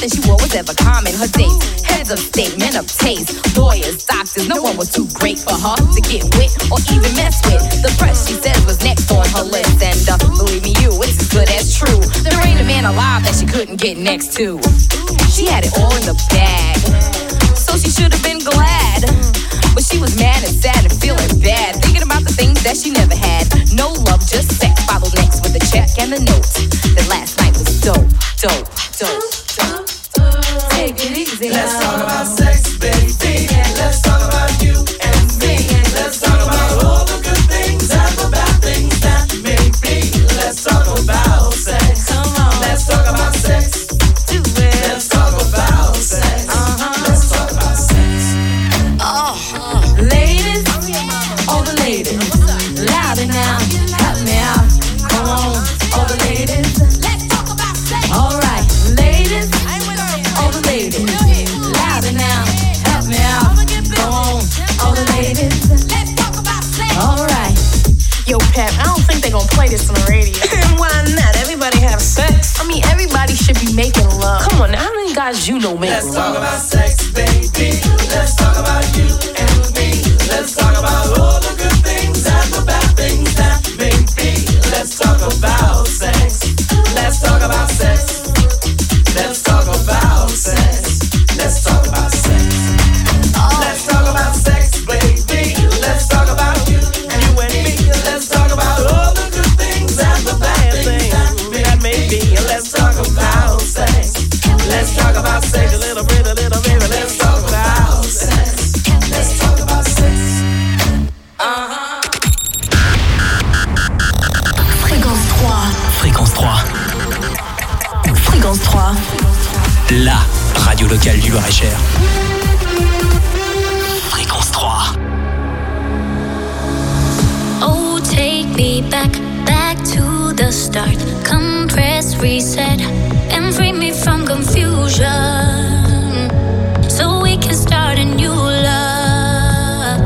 nothing she wore was ever common. Her dates, heads of state, men of taste, lawyers, doctors, no one was too great for her to get with or even mess with. The press, she says, was next on her list, and believe me, it's as good as true. There ain't a man alive that she couldn't get next to. She had it all in the bag, so she should have been glad. But she was mad and sad and feeling bad, thinking about the things that she never had. No love, just sex. Followed next with a check and a note that last night was dope, dope, dope, dope. Take it easy. Let's talk about sex, baby. Let's talk about you and me. Let's talk about all the good things and the bad things that may be. Let's talk about sex. Come on. Let's talk about sex. Do it. Let's talk about sex. Let's talk about sex. Ladies, all the ladies, louder now, help me out. Come on, all the ladies. Let's talk about sex. All right, ladies, all the ladies, louder now, help me out. Come on, all the ladies. Let's talk about sex. All right. Yo, Pep, I don't think they gon' play this on the radio. Why not? Everybody have sex. I mean, everybody should be making love. Come on, now, how many guys you know make Let's love? talk about sex, baby. Let's talk about you and me. Let's talk about all the good things and the bad things that may be. Let's talk about sex. Let's talk about sex. Let's talk about sex. Let's talk about sex. Let's talk about sex, baby. Let's talk about you and me. Let's talk about all the good things and the bad things that may be. Let's talk about sex. Let's talk about sex. A little bit, baby. Let's talk about sex. Let's talk about sex. Fréquence 3. Fréquence 3. Fréquence 3. La radio locale du Loir-et-Cher. Fréquence 3. Oh, take me back, back to the start. Come press reset and free me from confusion, so we can start a new love.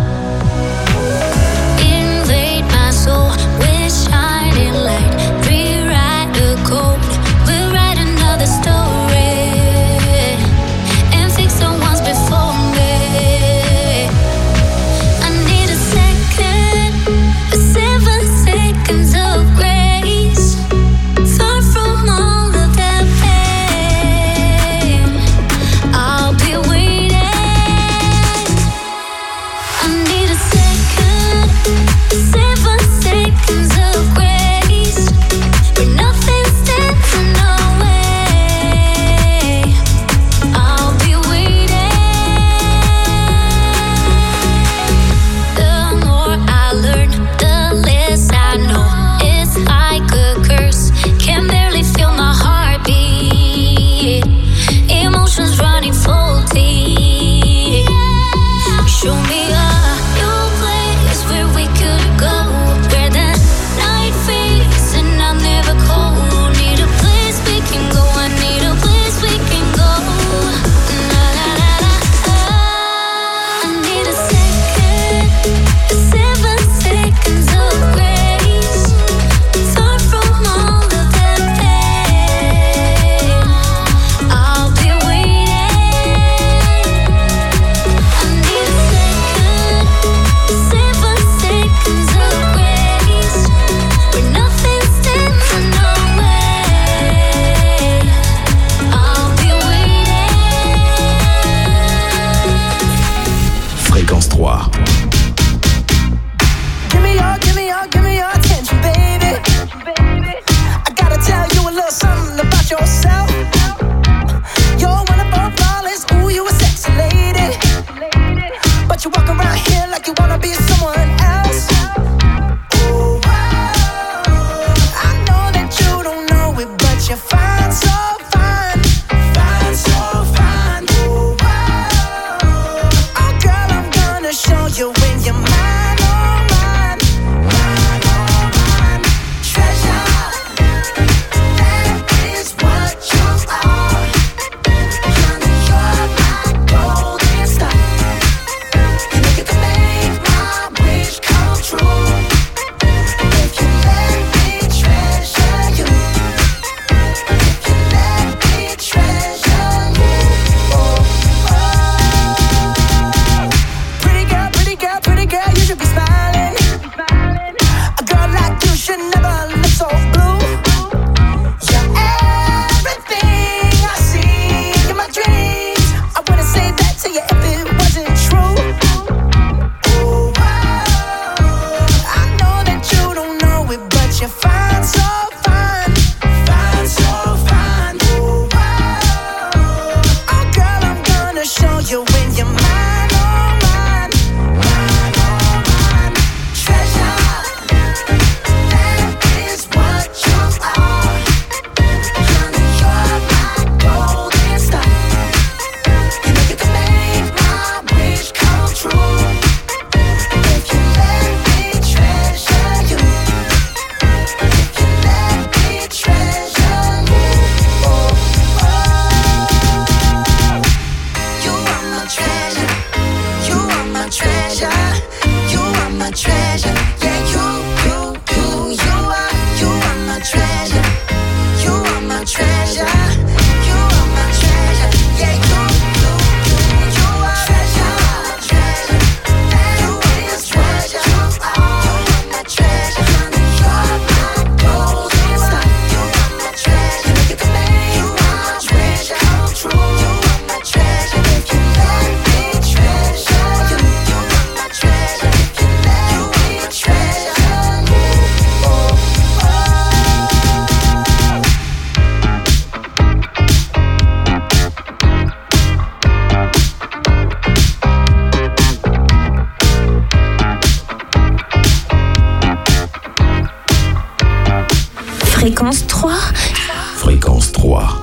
Invade my soul with shining light. Rewrite the code, we'll write another story and fix the ones before me. I need a second, 7 seconds of grace, far from all of that pain. I'll be waiting. I need a second, 7 seconds of grace, where nothing stands in our way. I'll be waiting. The more I learn, the less I know. It's like a curse, can barely feel my heartbeat. Emotions running full deep. Show me a new place where we could go, where the night fades and I'm never cold. Need a place we can go, I need a place we can go. La la la la. I need a second, 7 seconds of grace, far from all of that pain. I'll be waiting. I need a second, 7 seconds of grace, where nothing stands in our way. I'll be waiting. Fréquence 3. Give me your attention, baby. I gotta tell you a little something about yourself. You're wonderful, flawless, ooh, you a sexy lady. But you walk around here like you wanna be someone else. Ooh, I know that you don't know it, but you're fine, so fine. Fine, so fine. Ooh, oh, girl, I'm gonna show you when you're mine, oh mine. Mine, oh mine. Treasure, that is what you my treasure. You are my treasure. Yeah, you are treasure. You are my treasure. You are my treasure. Honey, you're my gold. You are my treasure. You can make my treasure come true. You are my treasure. If you let me treasure you, you are my treasure. If you let me treasure you, oh, Fréquence 3. Fréquence 3.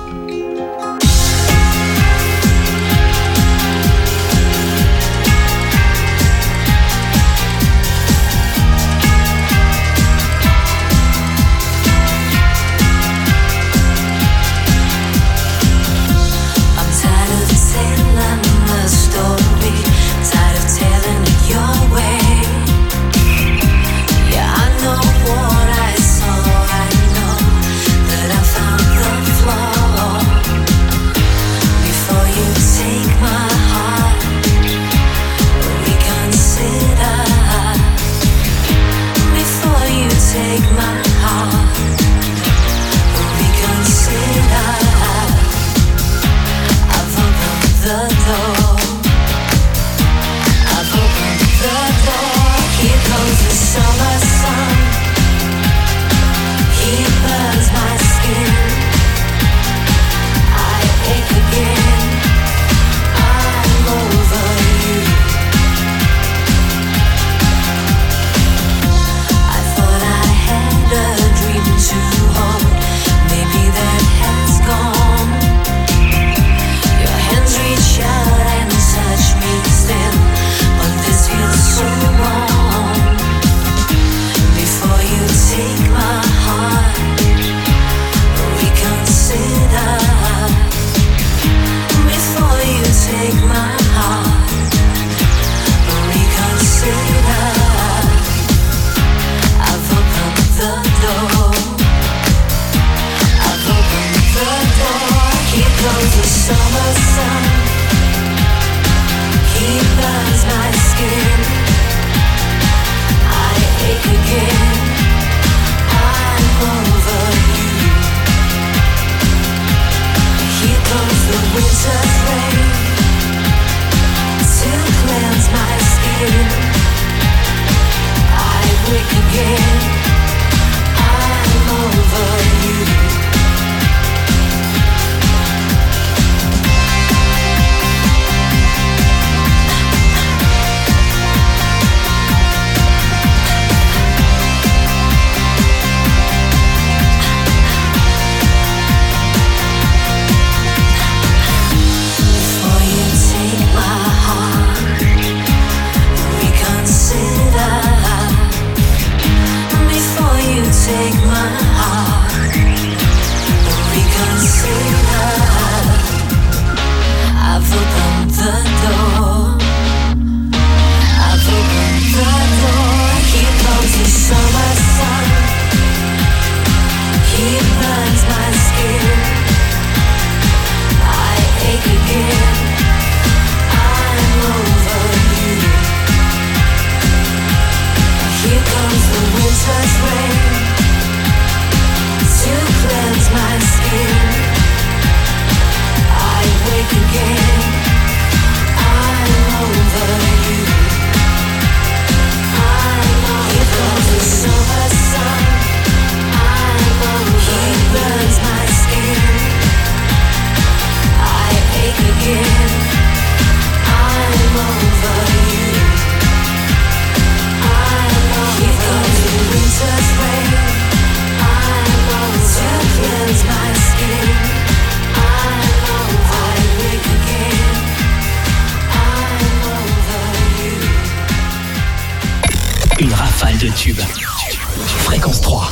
de tubes. Fréquence 3.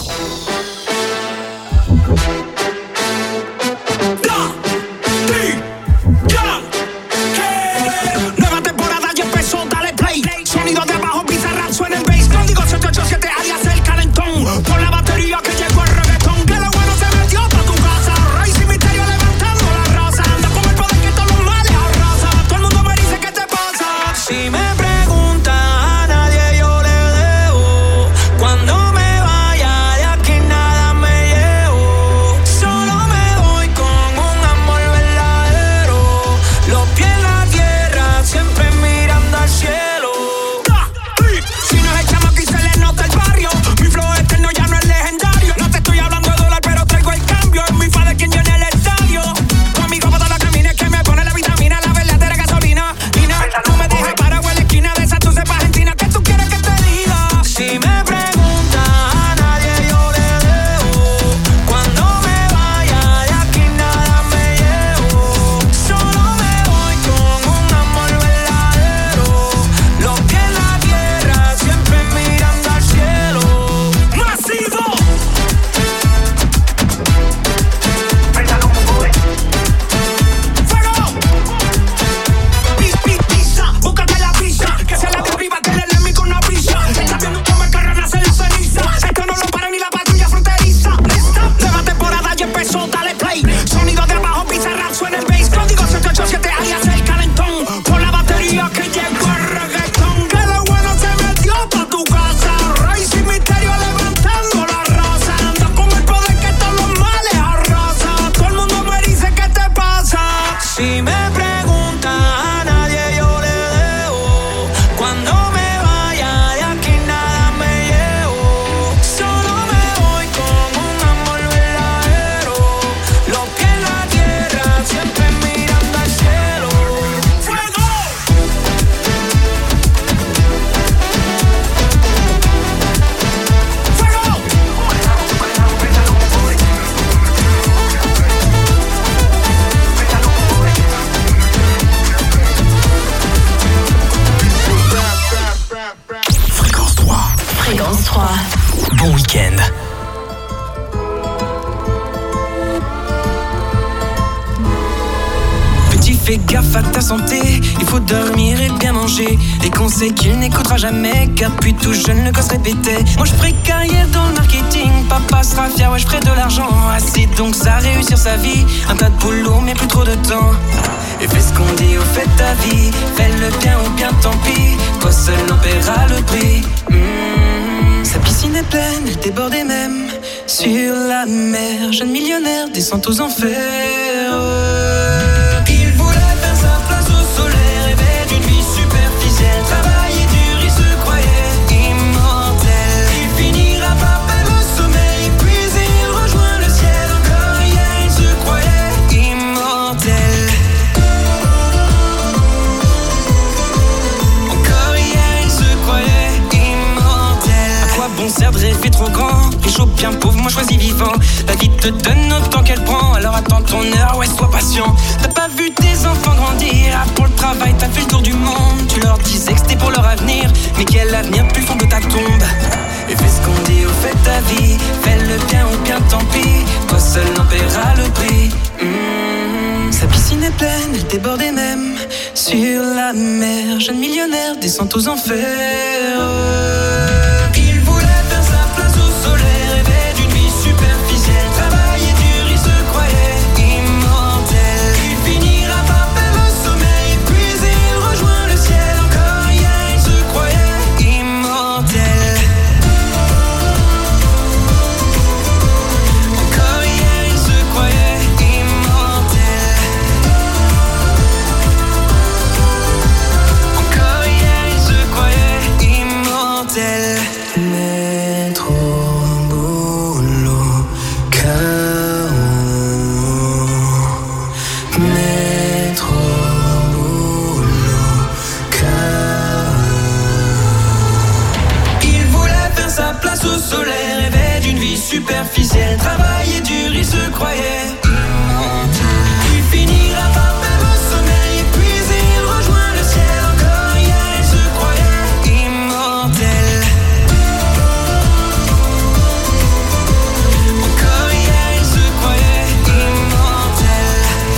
Nueva temporada ya empezó, dale play. Sonido de abajo, pizarra, suena el bass. Código 787, alias el calentón. Por la batería que llegó el reggaetón. Que lo bueno se metió pa' tu casa, rey. fais gaffe à ta santé, il faut dormir et bien manger. Des conseils qu'il n'écoutera jamais, car depuis tout jeune le gosse répétait. Moi je ferai carrière dans le marketing, papa sera fier, ouais je ferai de l'argent. Assez donc ça réussir sa vie, un tas de boulot mais plus trop de temps. Et fais ce qu'on dit au fait de ta vie, fais le bien ou bien tant pis, toi seul en paieras le prix. Sa piscine est pleine, elle débordait même sur la mer. Jeune millionnaire descend aux enfers. Il voulait faire sa place au soleil, rêvait d'une vie superficielle. Travailler dur, il se croyait immortel. Il finira par perdre le sommeil, puis il rejoint le ciel. Encore hier, il se croyait immortel. Encore hier, il se croyait immortel. À quoi bon sert de rêver trop grand? Riche ou bien pauvre, moi choisis vivant. La vie te donne autant qu'elle prend, alors attends ton heure, ouais sois patient. T'as pas vu tes enfants grandir, ah, pour le travail t'as fait le tour du monde. Tu leur disais que c'était pour leur avenir, mais quel avenir plus fond de ta tombe. Et fais ce qu'on dit au fait de ta vie, fais le bien ou bien tant pis, toi seul en paieras le prix. Sa piscine est pleine, elle débordait même sur la mer. Jeune millionnaire descend aux enfers. Il voulait faire sa place au soleil, rêvait d'une vie superficielle. Travailler dur, il se croyait immortel. Il finira par perdre le sommeil, puis il rejoint le ciel. Encore hier, il se croyait immortel. Encore hier, il se croyait immortel. Encore hier, il se croyait immortel. Métro, boulot, chaos. Métro, boulot, chaos. Il voulait faire sa place au soleil, rêvait d'une vie superficielle. Travailler dur, il se croyait immortel. Il finira par perdre le sommeil, puis il rejoint le ciel. Encore hier, il se croyait immortel. Encore hier, il se croyait immortel.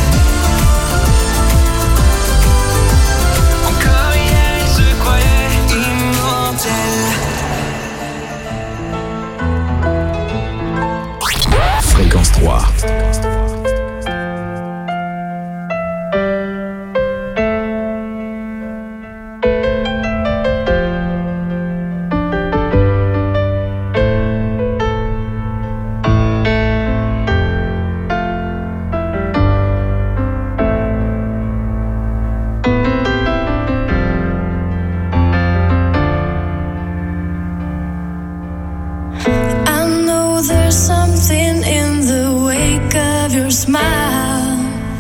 Encore hier, il se croyait immortel. Fréquence 3. I know there's something in the wake of your smile.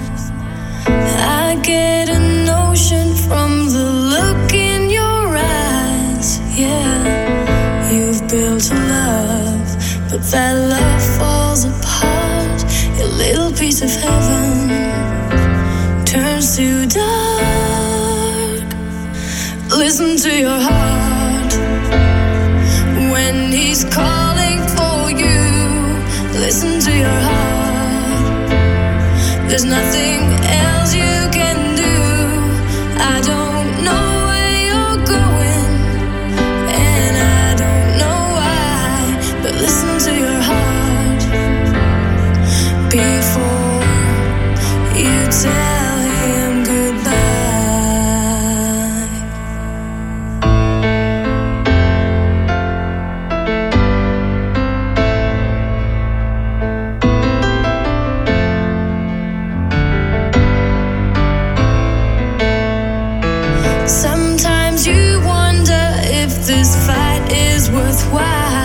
I get a notion from the look in your eyes. Yeah, you've built a love, but that love falls apart. Your little piece of heaven turns to dark. Listen to your heart when he's calling for you. Listen to your heart. There's nothing else you can do. I don't know where you're going, and I don't know why, but listen to your heart before you tell him goodbye. Sometimes you wonder if this fight is worthwhile.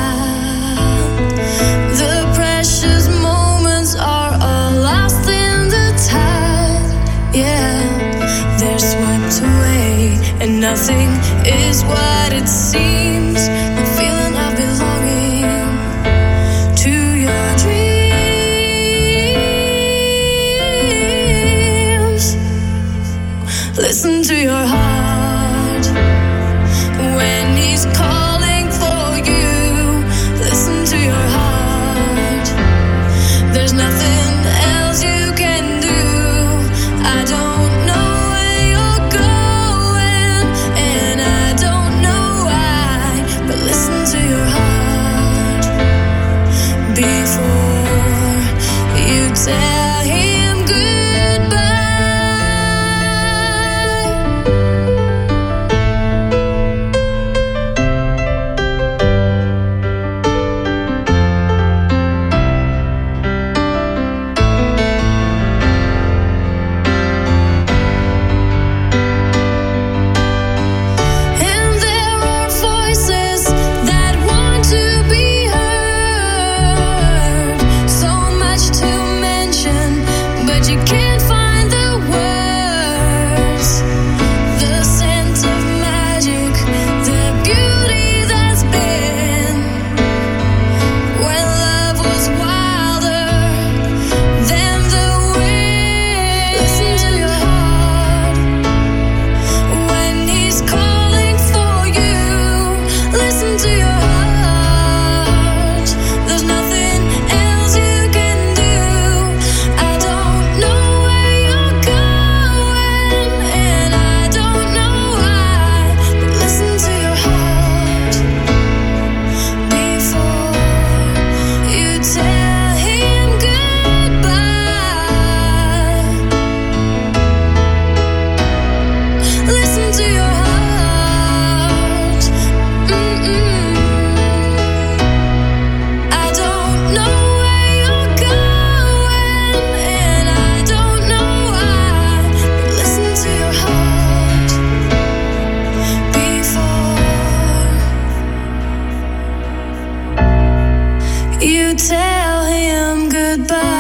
The precious moments are all lost in the tide. Yeah, they're swept away, and nothing is what it seems. The feeling of belonging to your dreams. Listen to your heart when he's calling for you. Listen to your heart. There's nothing else you can do. I don't know but you can't find the words. The scent of magic, the beauty that's been when love was wilder than the wind. Listen to your heart when he's calling for you. Listen to your heart. There's nothing else you can do. I don't know where you're going, and I don't know why. But listen to your heart before you tell him goodbye. Listen to your heart. I don't know where you're going, and I don't know why. But listen to your heart before you tell him goodbye.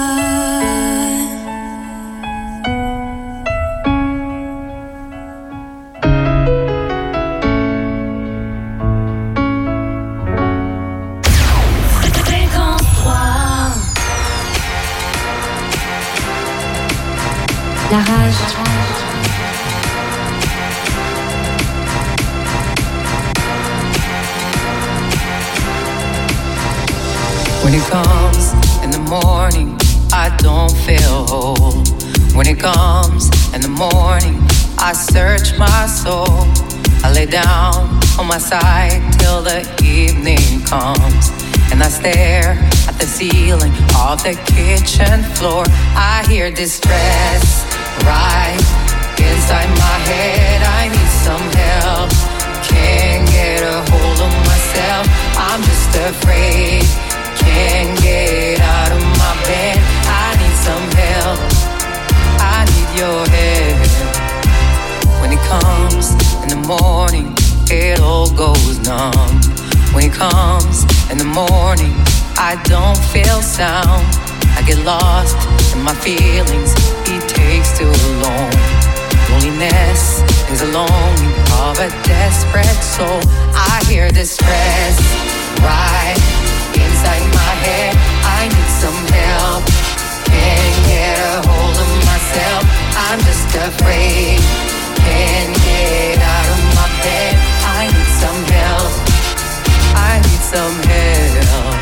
Fréquence 3. La rage. When it comes in the morning, I don't feel whole. When it comes in the morning, I search my soul. I lay down on my side till the evening comes, and I stare at the ceiling of the kitchen floor. I hear distress right inside my head. I need some help, can't get a hold of myself. I'm just afraid, can't get out of my bed. I need some help, I need your help. When it comes in the morning, it all goes numb. When it comes in the morning, I don't feel sound. I get lost in my feelings, it takes too long. Loneliness is a longing of a desperate soul. I hear distress right inside my head. I need some help, can't get a hold of myself. I'm just afraid, can't get out of my bed. I need some help, I need some help.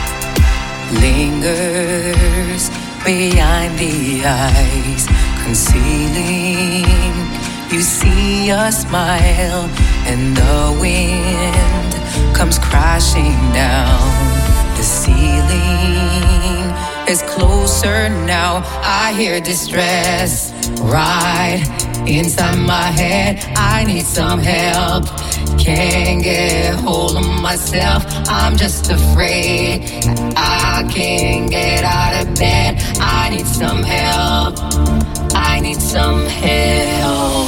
Lingers behind the eyes, concealing. You see a smile, and the wind comes crashing down. The ceiling is closer now. I hear distress right inside my head. I need some help, can't get hold of myself. I'm just afraid, I can't get out of bed. I need some help, I need some help.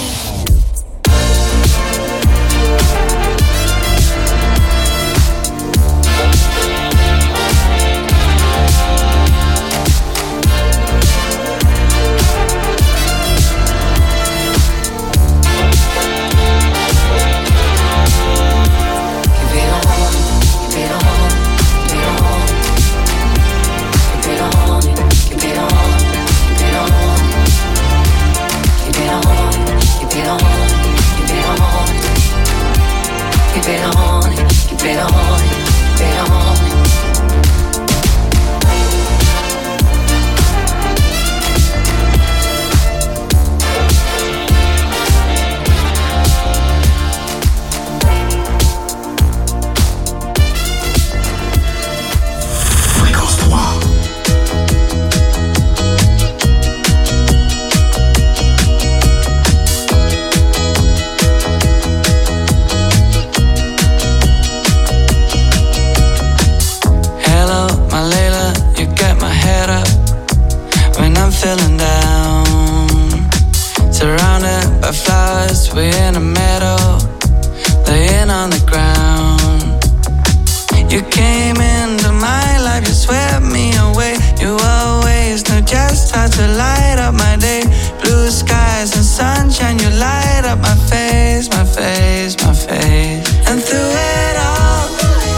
feeling down. Surrounded by flowers, we're in a meadow, laying on the ground. You came into my life, you swept me away. You always knew just how start to light up my day. Blue skies and sunshine, you light up my face, my face, my face. And through it all,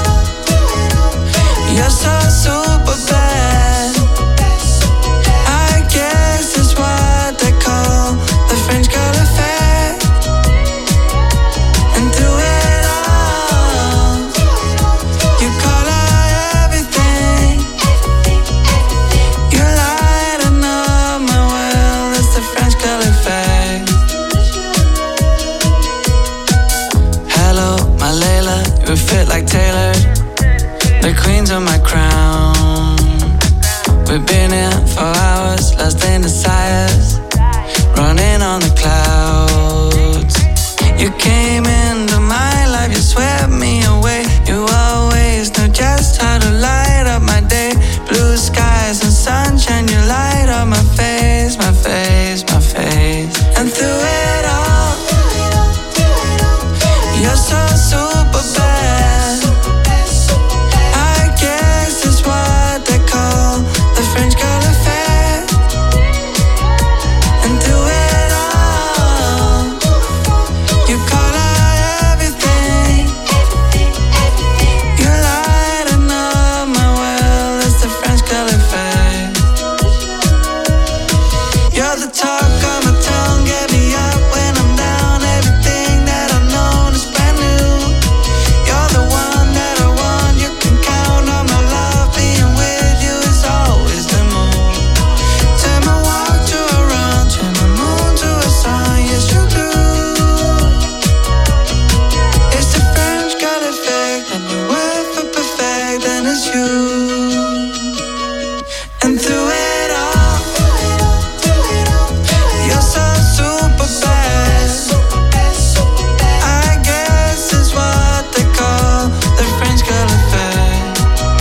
you're so super bad. I guess it's what they call the French girl effect. And through it all, you color everything. You lighten up my world, it's the French girl effect. Hello, my Layla, you fit like Taylor. The queen's on my crown. We've been here for hours, lost in the sires, running on the clouds. You came into my life, you swept me away. You always knew just how to light up my day. Blue skies and sunshine, you light up my face, my face, my face. And through it all, you're so super bad. I guess it's what they call the French girl effect. And through it all, you color everything. You lighten up my world, it's the French girl effect. You're the talk of my tongue, get me up when I'm down. Everything that I've known is brand new. You're the one that I want, you can count on my love. Being with you is always the move. Turn my walk to a run, turn my moon to a song, yes you do. It's the French girl effect, and you word for perfect, and it's you. And through it all, you're so super bad. I guess it's what they call the French girl effect.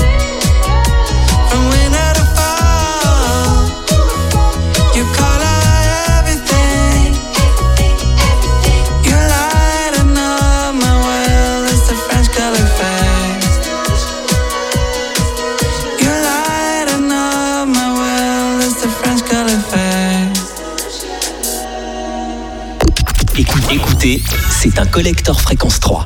From winter to fall, you color everything. You lighten up my world, it's the French girl effect. You lighten up my world, it's the French girl effect. Écoutez, c'est un collector fréquence 3.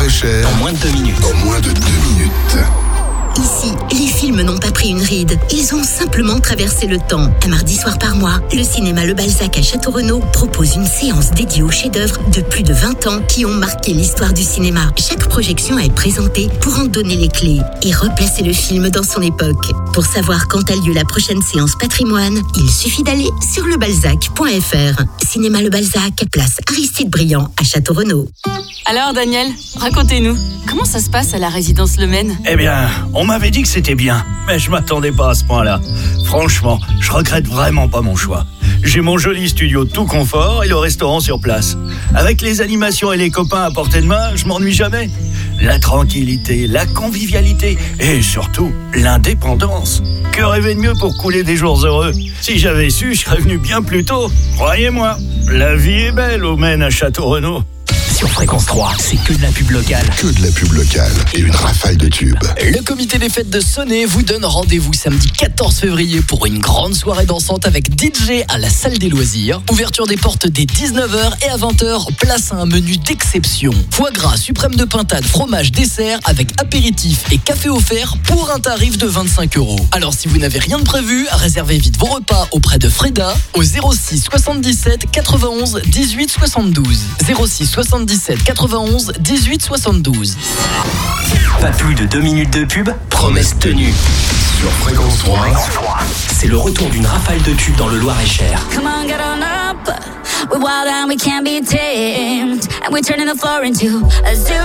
et Cher. En moins de 2 minutes. En moins de 2 minutes. Ici, les films n'ont pas pris une ride. Ils ont simplement traversé le temps. Un mardi soir par mois, le cinéma Le Balzac à Château-Renaud propose une séance dédiée aux chefs-d'œuvre de plus de 20 ans qui ont marqué l'histoire du cinéma. Chaque projection est présentée pour en donner les clés et replacer le film dans son époque. Pour savoir quand a lieu la prochaine séance patrimoine, il suffit d'aller sur lebalzac.fr. Cinéma Le Balzac, place Aristide Briand à Château-Renaud. Alors Daniel, racontez-nous, comment ça se passe à la résidence Le Maine ? Eh bien, on m'avait dit que c'était bien, mais je m'attendais pas à ce point-là. Franchement, je regrette vraiment pas mon choix. J'ai mon joli studio tout confort et le restaurant sur place. Avec les animations et les copains à portée de main, je m'ennuie jamais. La tranquillité, la convivialité et surtout l'indépendance. Que rêver de mieux pour couler des jours heureux ? Si j'avais su, je serais venu bien plus tôt. Croyez-moi, la vie est belle au Maine à Château-Renaud. Sur Fréquence 3, c'est que de la pub locale. Que de la pub locale et une rafale de tubes. Le comité des fêtes de Sonnet vous donne rendez-vous samedi 14 février pour une grande soirée dansante avec DJ à la salle des loisirs. Ouverture des portes dès 19h et à 20h, place à un menu d'exception. Foie gras, suprême de pintade, fromage, dessert avec apéritif et café offert pour un tarif de 25 €. Alors si vous n'avez rien de prévu, réservez vite vos repas auprès de Freda au 06 77 91 18 72. 06 77 91 18 72. Pas plus de 2 minutes de pub, promesse tenue. Sur Fréquence 3, c'est le retour d'une rafale de tubes dans le Loir-et-Cher. Come on, get on up. We're wild and we can't be tamed. And we're turning the floor into a zoo.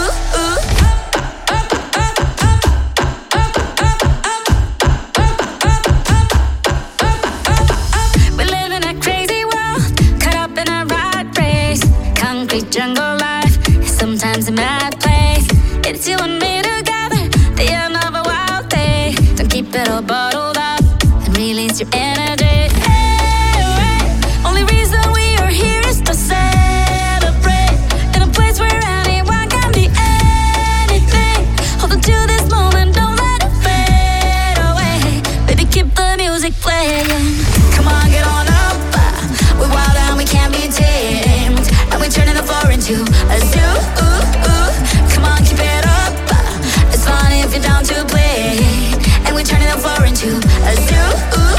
We live in a crazy world, caught up in a rat race. Concrete jungle life, sometimes a mad place. It's you and me together, the end of a wild day. Don't keep it all bottled up and release your energy. Hey, only reason we are here is to celebrate in a place where anyone can be anything. Hold on to this moment, don't let it fade away. Baby, keep the music playing. Come on, get on up. We're wild and we can't be tamed. And we're turning the floor into a zoo. Come on, keep it up. It's fun if you're down to play. And we're turning the floor into a zoo.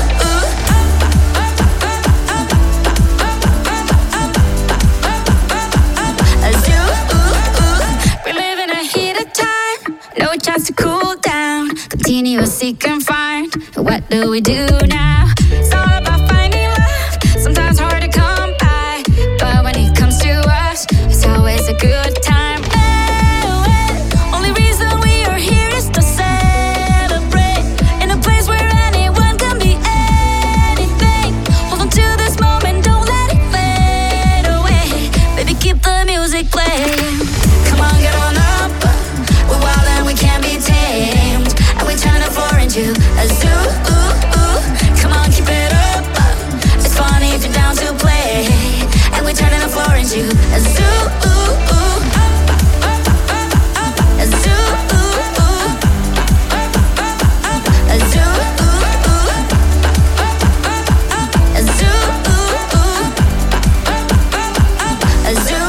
A zoo. We live in a heated time. No chance to cool down. Continuously confined. What do we do now? It's all about finding love. Sometimes hard to come by. But when it comes to us, it's always a good time. Only reason we are here is to celebrate in a place where anyone can be anything. Hold on to this moment, don't let it fade away. Baby, keep the music playing. Come on, get on up. We're wild and we can't be tamed. And we turn the floor into a zoo. Come on, keep it up. It's funny if you're down to play. And we're turning the floor into a zoo. A zoo. A zoo. A zoo. A zoo.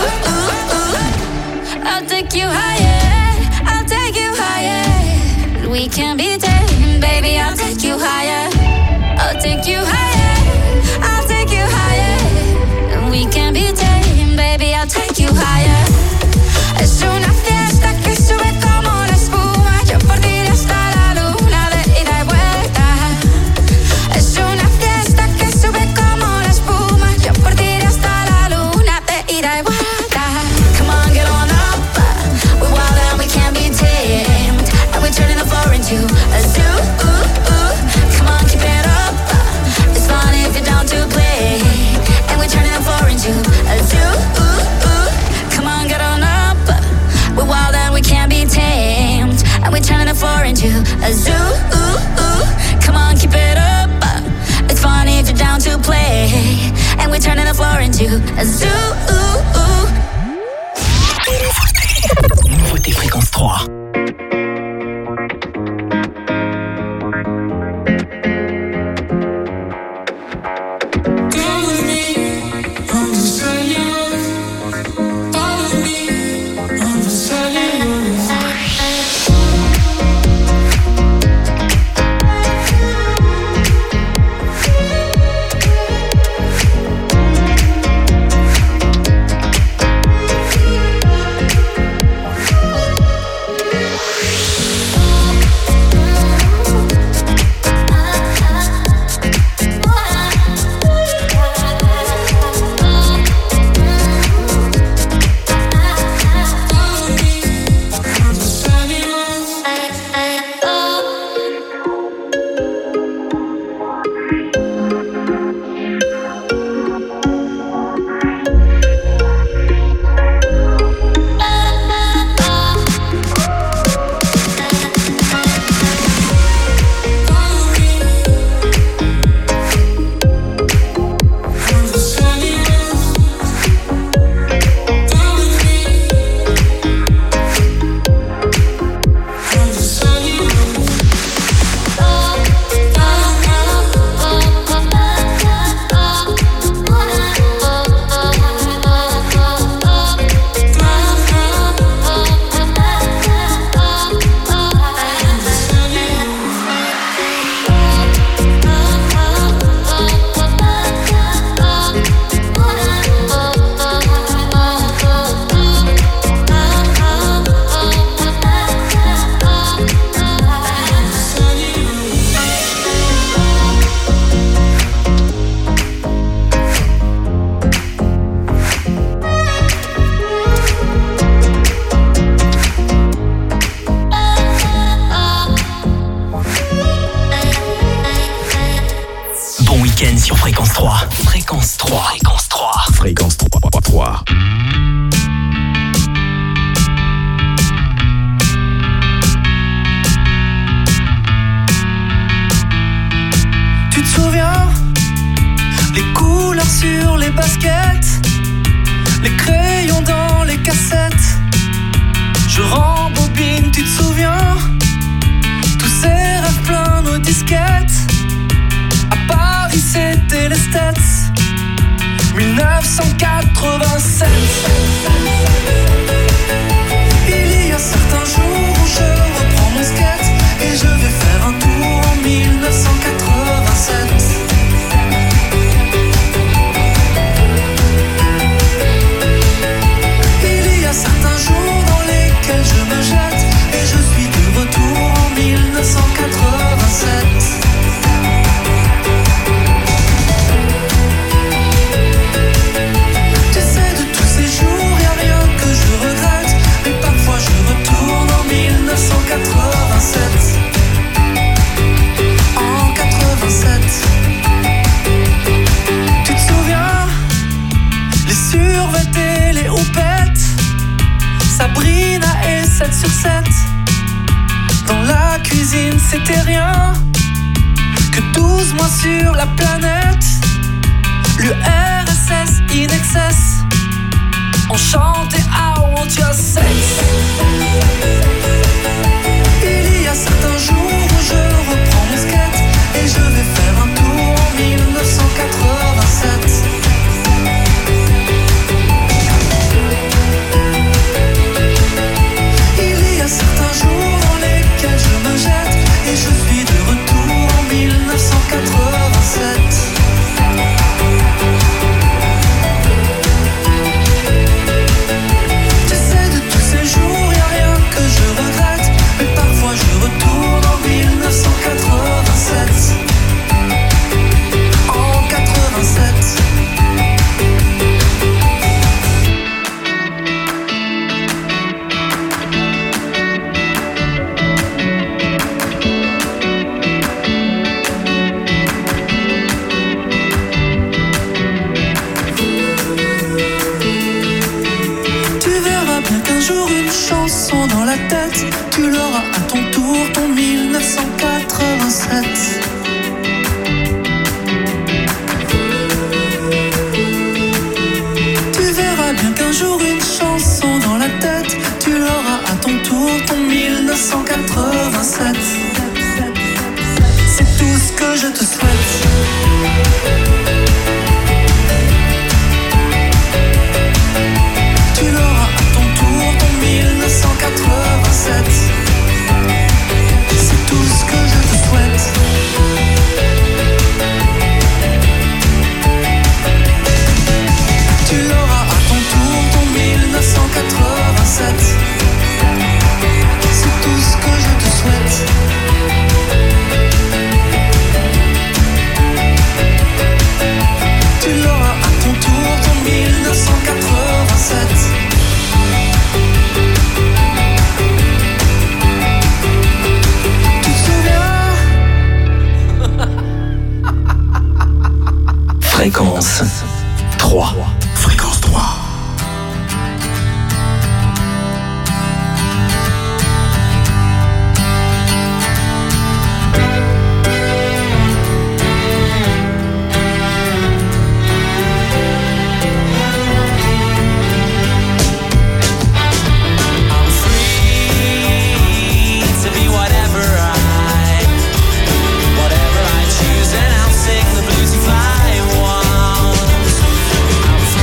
I'll take you higher. I'll take you higher. We can be tamed, baby. I'll take you higher. I'll take you higher. I'll take you higher. We can be tamed, baby. I'll take you higher. Es una fiesta que sube como la espuma. Yo por ti hasta la luna de ida y vuelta. Es una fiesta que sube como la espuma. Yo por ti hasta la luna de ida y vuelta. Come on, get on up. We're wild and we can't be tamed. And we're turning the floor into a zoo. Come on, keep it up. It's fun if you're down to play. And we're turning the floor into a zoo. Come on, get on up. We're wild and we can't be tamed. And we're turning the floor into a zoo. Come on, keep it up. It's fun if you're down to play. And we're turning the floor into a zoo. Nouveauté Fréquence 3. Follow me on the cellular. week-end sur Fréquence 3. Fréquence 3. Fréquence 3. Fréquence 3. Tu te souviens? Les couleurs sur les baskets, les crayons dans les cassettes. Je rembobine, tu te souviens? Tous ces rêves pleins nos disquettes. À Paris c'était les States, 1987. Il y a certains jours où je reprends mon skate et je vais faire un tour en 1987. Il y a certains jours dans lesquels je me jette et je suis de retour en 1987. Tu sais, de tous ces jours, y a rien que je regrette, mais parfois je retourne en 1987. En 87. Tu te souviens? Les survêtés, les houpettes, Sabrina et 7 sur 7. Dans la cuisine c'était rien que 12 mois sur la planète. L'URSS in excess, on chantait I want your sex. Il y a certains jours où je reprends mon skate et je vais faire un tour en 1987. Il y a certains jours dans lesquels je me jette et je suis de retour en 1987. Tu sais, de tous ces jours, y a rien que je regrette, mais parfois je retourne en 1987. En 87. Tu verras bien qu'un jour une chanson dans la tête, tu l'auras à ton tour, ton 1987. Tu verras bien qu'un jour une chanson dans la tête, tu l'auras à ton tour, ton 1987. C'est tout ce que je te souhaite. Tu l'auras à ton tour, ton 1987. C'est tout ce que je te souhaite. Tu l'auras à ton tour, ton 1987. C'est tout ce que je te souhaite. Tu l'auras à ton tour, ton 1987. Tu te souviens? Fréquence 3. Fréquence 3. To be whatever I choose, and I'll sing the blues if I want. I'm free.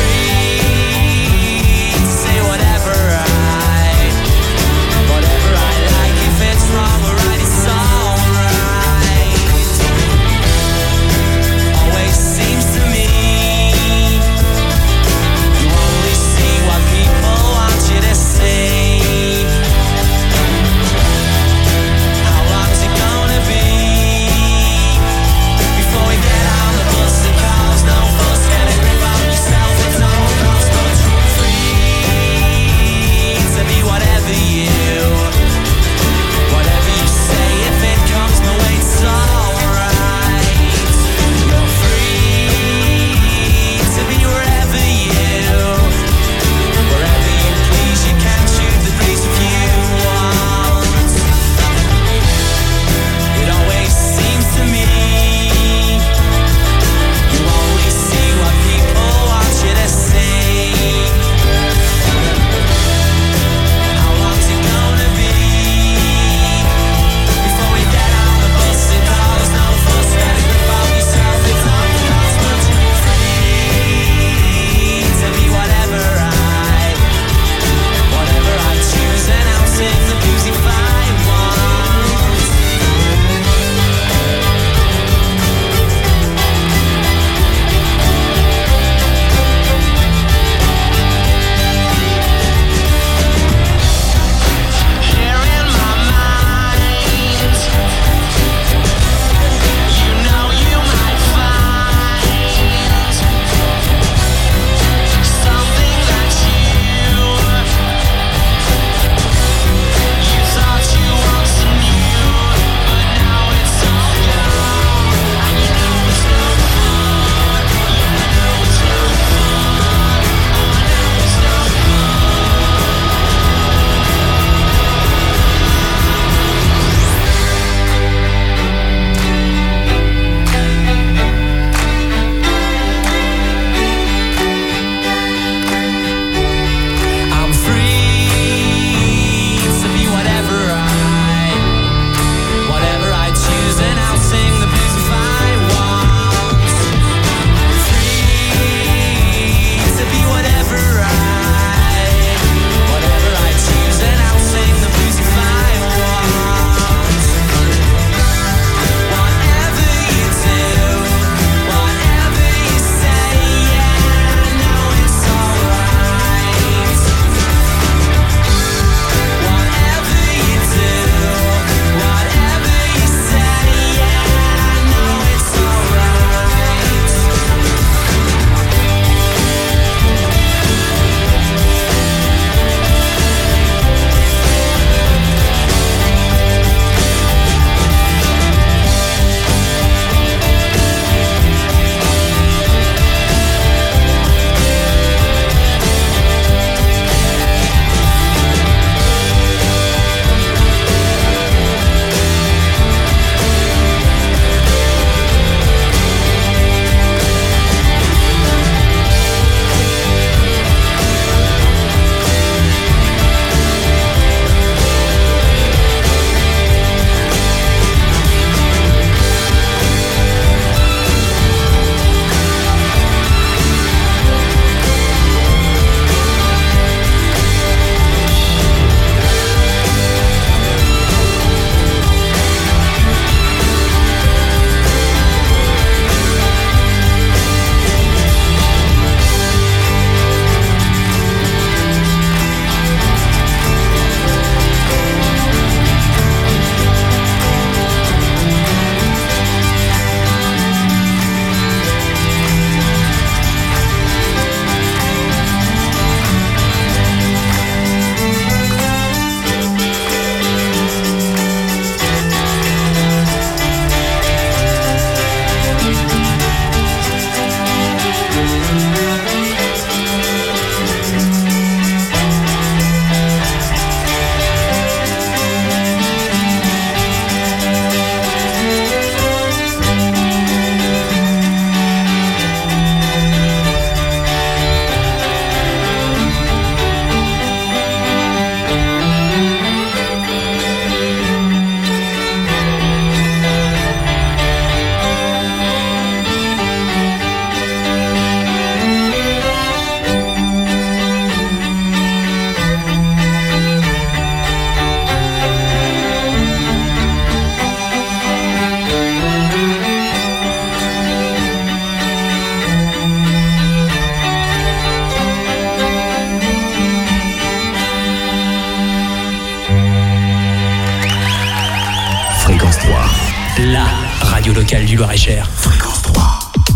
radio locale du Loir-et-Cher. Fréquence 3.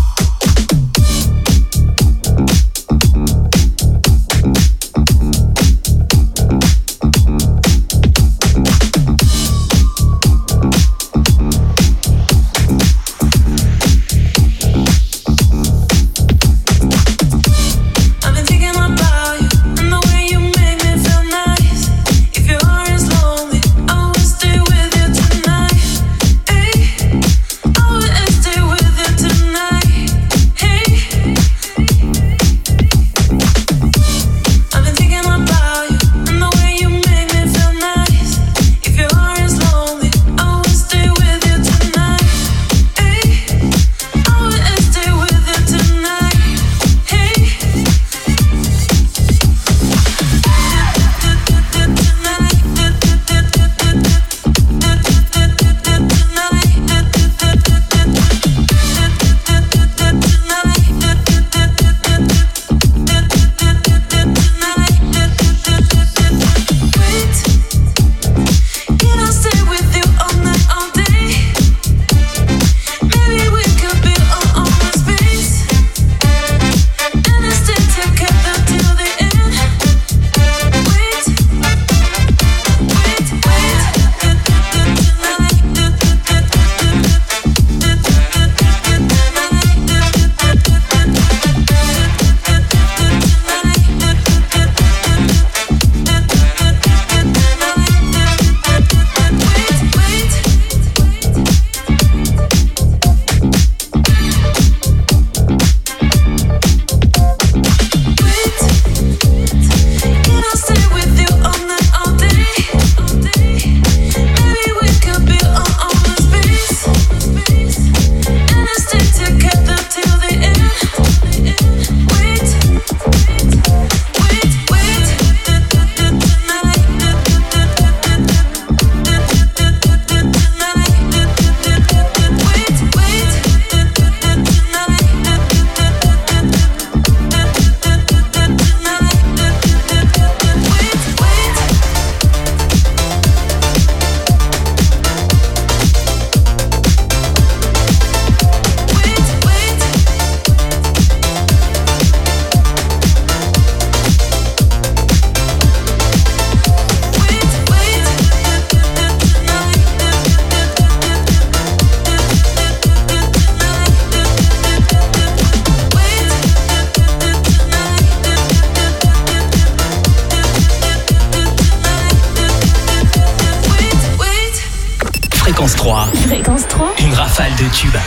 Fréquence 3. Fréquence 3. Une rafale de tubes.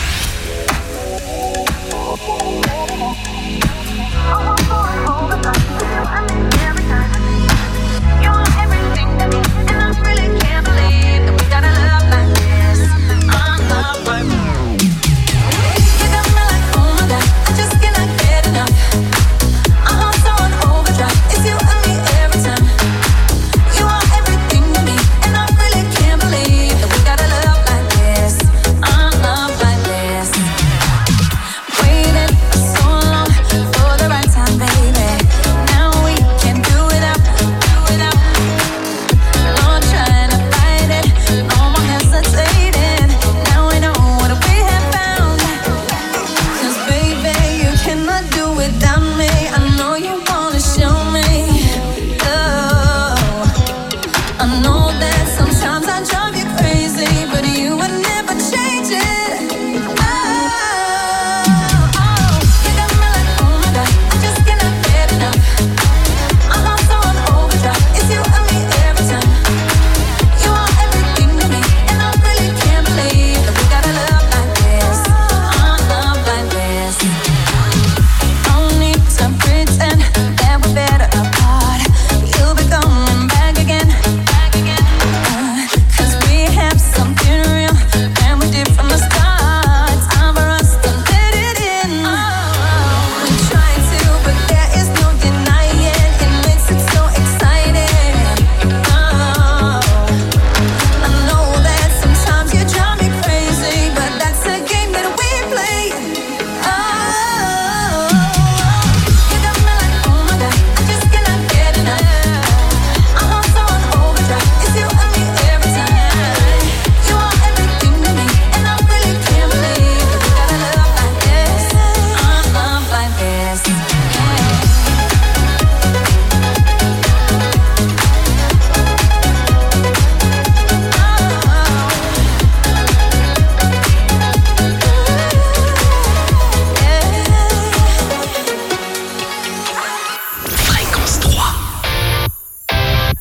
Like this.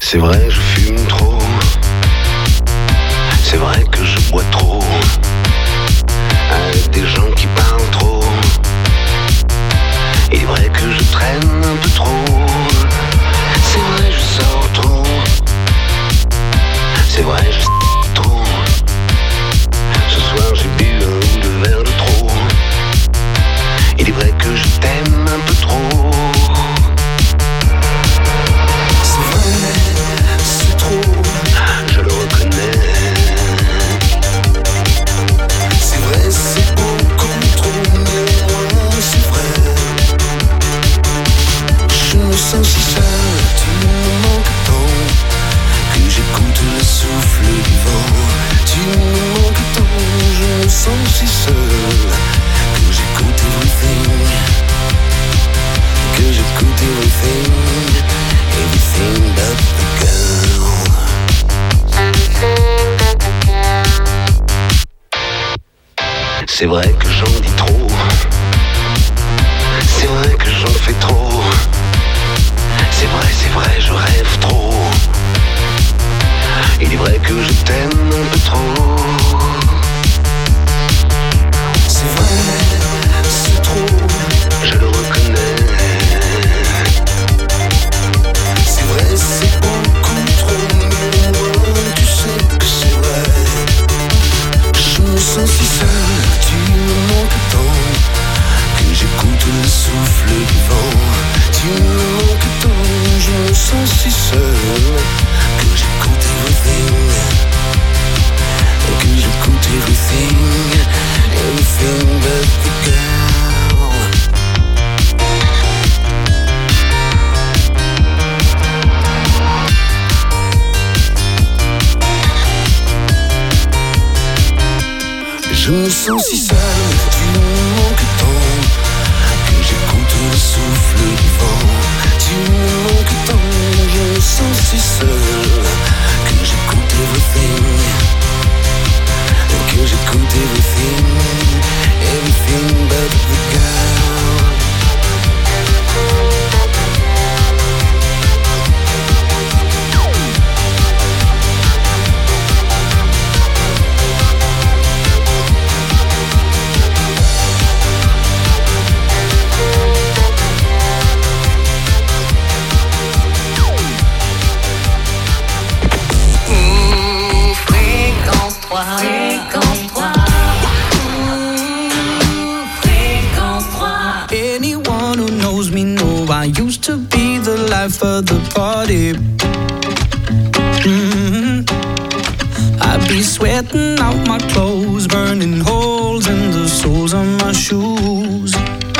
C'est vrai, je fume trop. C'est vrai que je bois trop. Avec des gens qui parlent trop. Il est vrai que je traîne un peu trop. C'est vrai, je sors trop. C'est vrai, je trop. Ce soir j'ai bu un ou deux verres de trop. Il est vrai que je t'aime un peu trop. C'est vrai, c'est trop, je le reconnais. C'est vrai, c'est beaucoup trop, mais moi c'est vrai. Je me sens si seul, tu me manques tant. Que j'écoute le souffle du vent. Tu me manques tant, je me sens si seul. Que j'écoute everything. Que j'écoute everything. Everything but the girl. C'est vrai que j'en dis trop. C'est vrai que j'en fais trop. C'est vrai, je rêve trop. Il est vrai que je t'aime un peu trop. C'est vrai, c'est trop, je le reconnais. C'est vrai, c'est beaucoup trop, mais moi tu sais que c'est vrai. Je me sens si seul, tu me manques tant. Que j'écoute le souffle du vent. Tu me manques tant, je me sens si seul. Que j'écoute everything. Que j'écoute everything. Everything but the girl. Je me sens si seul, tu me manques tant. Que j'écoute le souffle du vent. Tu me manques tant, je me sens si seul. Que j'écoute everything. Que j'écoute everything. Everything but the girl. Fréquence 3. Anyone who knows me know I used to be the life of the party. I'd be sweating out my clothes, burning holes in the soles of my shoes.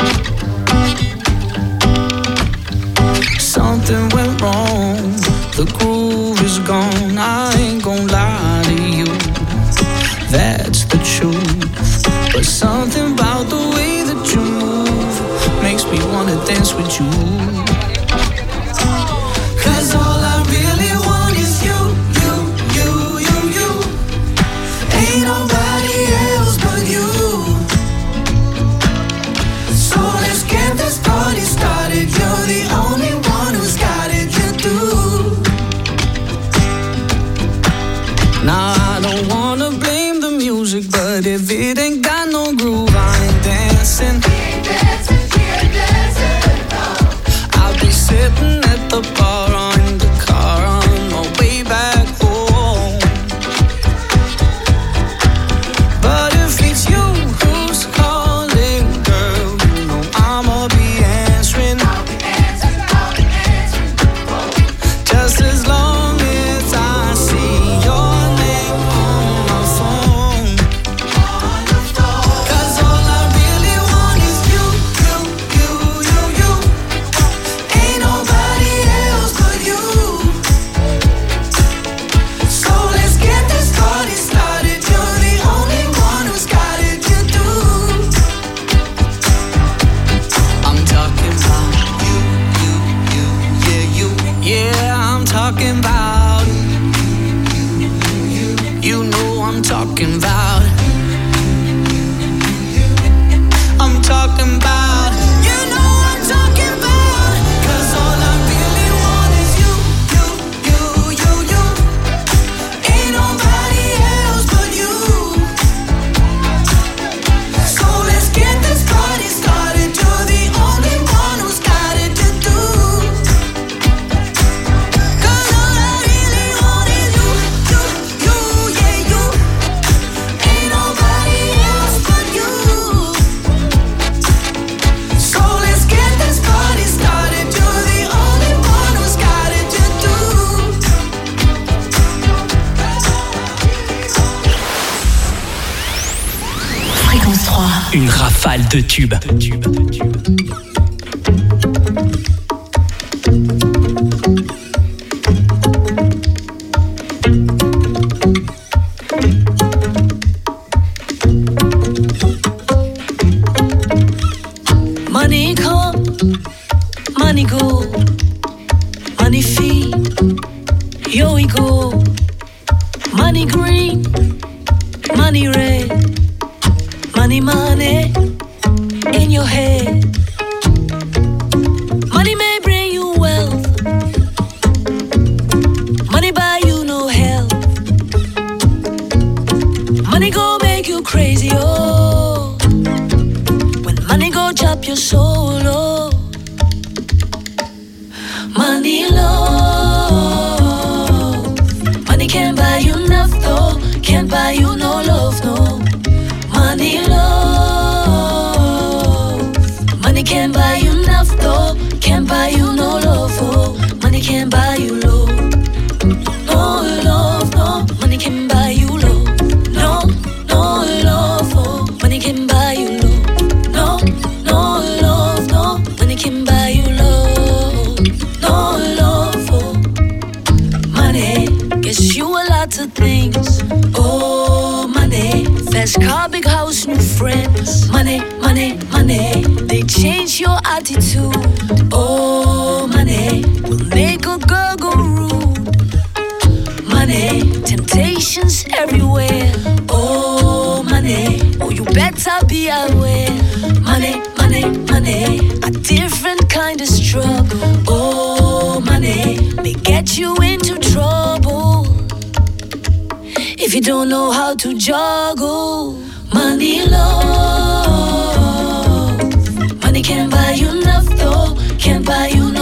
Something went wrong, the groove is gone. I ain't gon' lie to you, that's the truth. But something about the way that you move makes me wanna dance with you. 'Cause all I really want is you, you, you, you, you. Ain't nobody else but you. So let's get this party started. You're the only one who's got it, you do. Now I don't wanna blame the music, but if it ain't got no groove, I ain't dancing. I'll be sitting at the bar or in the car on my way back home. But if it's you who's calling, girl, you know I'ma be answering. Just as long as I see your name on my phone. 'Cause all I really want is you, you, you, you, you. Ain't nobody else but you. So let's get this party started. You're the only one who's got it, you do. I'm rafale de tubes. Money come, money go, money feed, yo we go. Money green, money red, money, money in your head. Money may bring you wealth, money buy you no health. Money go make you crazy, oh. When money go chop your soul, oh. Money love, money can't buy you nothing, though. Can't buy you no love, no. Money love, money can't buy you nothing, though. Can't buy you no love, oh. Money can't buy you love, no love, no. Money can buy you love, no, no love, oh. Money can buy you love, no, no love, no. Money can buy you love, no love, oh. Money gets you a lot of things, oh. Money, fast car, big house, new friends. Money, money, money, they change your attitude, oh. Money will make a girl go rude. Money, temptations everywhere, oh. Money, oh, you better be aware. Money, money, money, a different kind of struggle, oh. Money may get you into trouble if you don't know how to juggle. Money love, money can't buy you nothing, though. Can't buy you nothing.